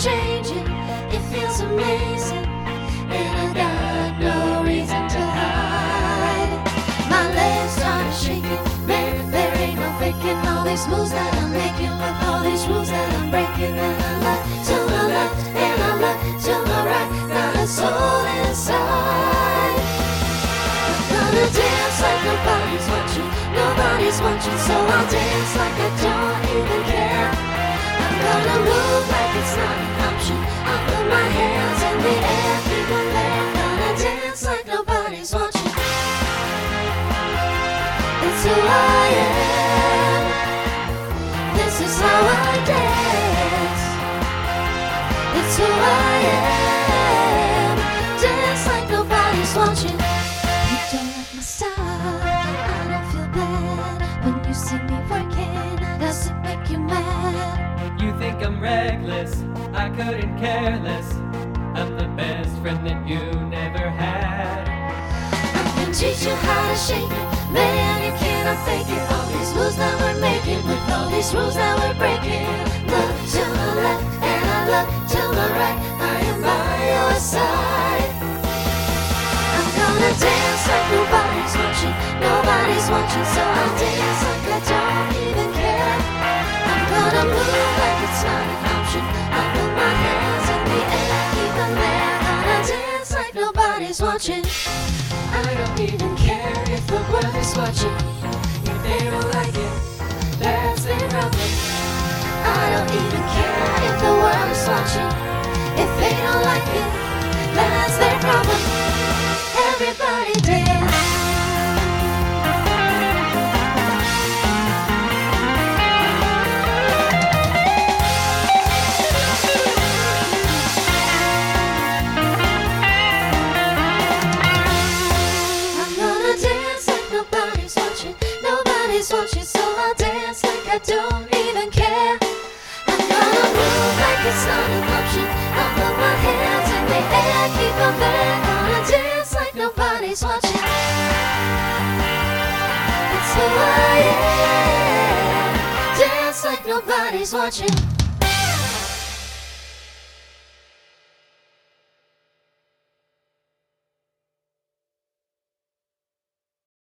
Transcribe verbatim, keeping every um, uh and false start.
changing, it feels amazing, and I got no reason to hide. My legs start shaking, man, there ain't no faking all these moves that I'm making with all these rules that I'm breaking. And I look to my left and I look to my right, not a soul inside. I'm gonna dance like nobody's watching, nobody's watching, so I'll dance like I don't even care. I'm gonna move like it's not an option, I'll put my hands in the air, keep them there. Gonna dance like nobody's watching. It's who I am, this is how I dance. It's who I am, dance like nobody's watching. You don't like my style, I don't feel bad. When you see me working, does it make you mad? You think I'm reckless, I couldn't care less. I'm the best friend that you never had. I can teach you how to shake it, man, you cannot fake it. All these moves that we're making, with all these rules that we're breaking. Look to the left and I look to the right, I am by your side. I'm gonna dance like nobody's watching, nobody's watching, so I'll dance like I don't even care. I'm gonna move like it's not an option, I'll put my hands in the air, keep them there. Gonna dance like nobody's watching. I don't even care if the world is watching. If they don't like it, that's their problem. I don't even care if the world is watching. If they don't like it, that's their problem. Everybody dance. Nobody's watching, so I'll dance like I don't even care. I'm gonna move like it's not an option, I'll put my hands in the air, keep them there. Gonna dance like nobody's watching. It's who I am, dance like nobody's watching.